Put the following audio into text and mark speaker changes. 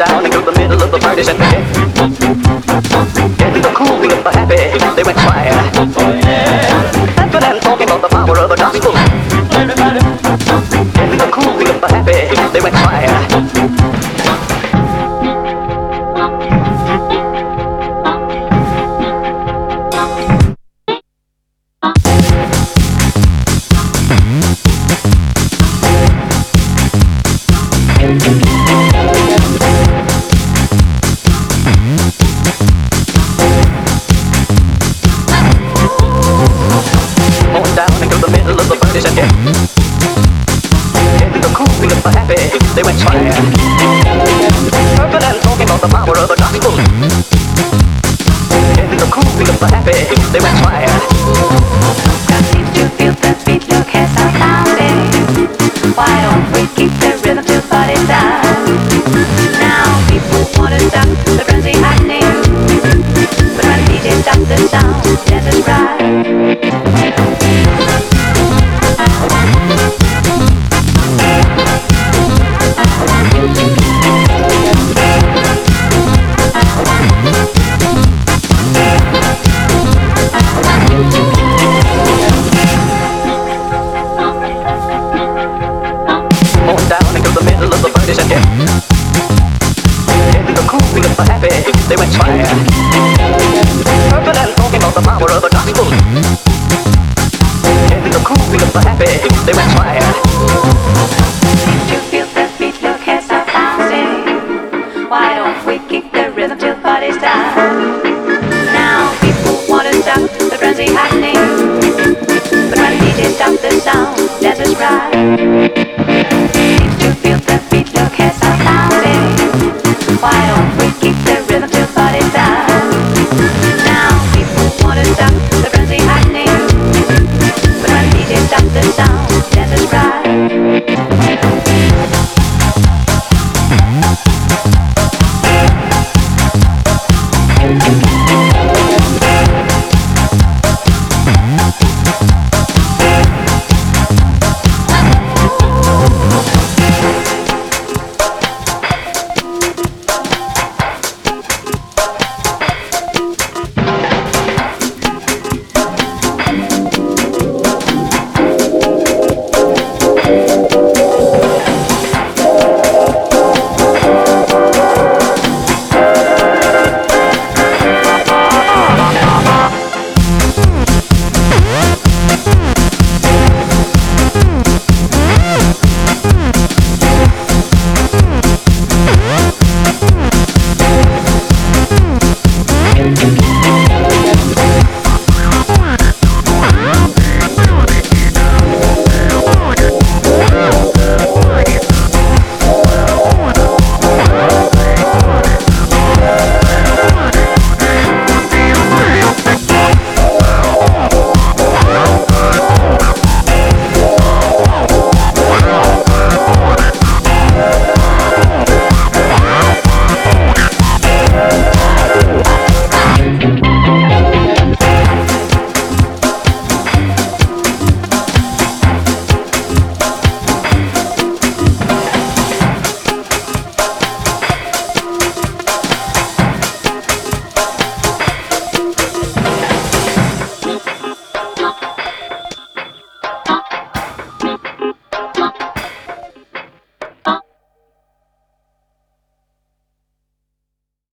Speaker 1: down into the middle of the party center. In the cool of the happy, they went quiet. Laughing and talking about the power of the gospel. In the cool of the happy, they went quiet. They went fire. Purple and talking about the power of the gospel. In the cool of the happy, they went fire.
Speaker 2: Crowd seems to feel the beat, look as I'm pounding. Why don't we keep the rhythm till body's down? Now people wanna stop the frenzy happening, but when the DJ stops the sound, dance is right.
Speaker 1: Down into the middle of the party center. In the cool of the happy, they went fire. Purple and talking about the power of the gospel. In the cool of the happy, they went fire.
Speaker 2: Seems to feel the beat, look as I'm bouncing. Why don't we keep the rhythm till body's down? Now people wanna stop the frenzy happening, but when the DJ stops the sound, dance is right.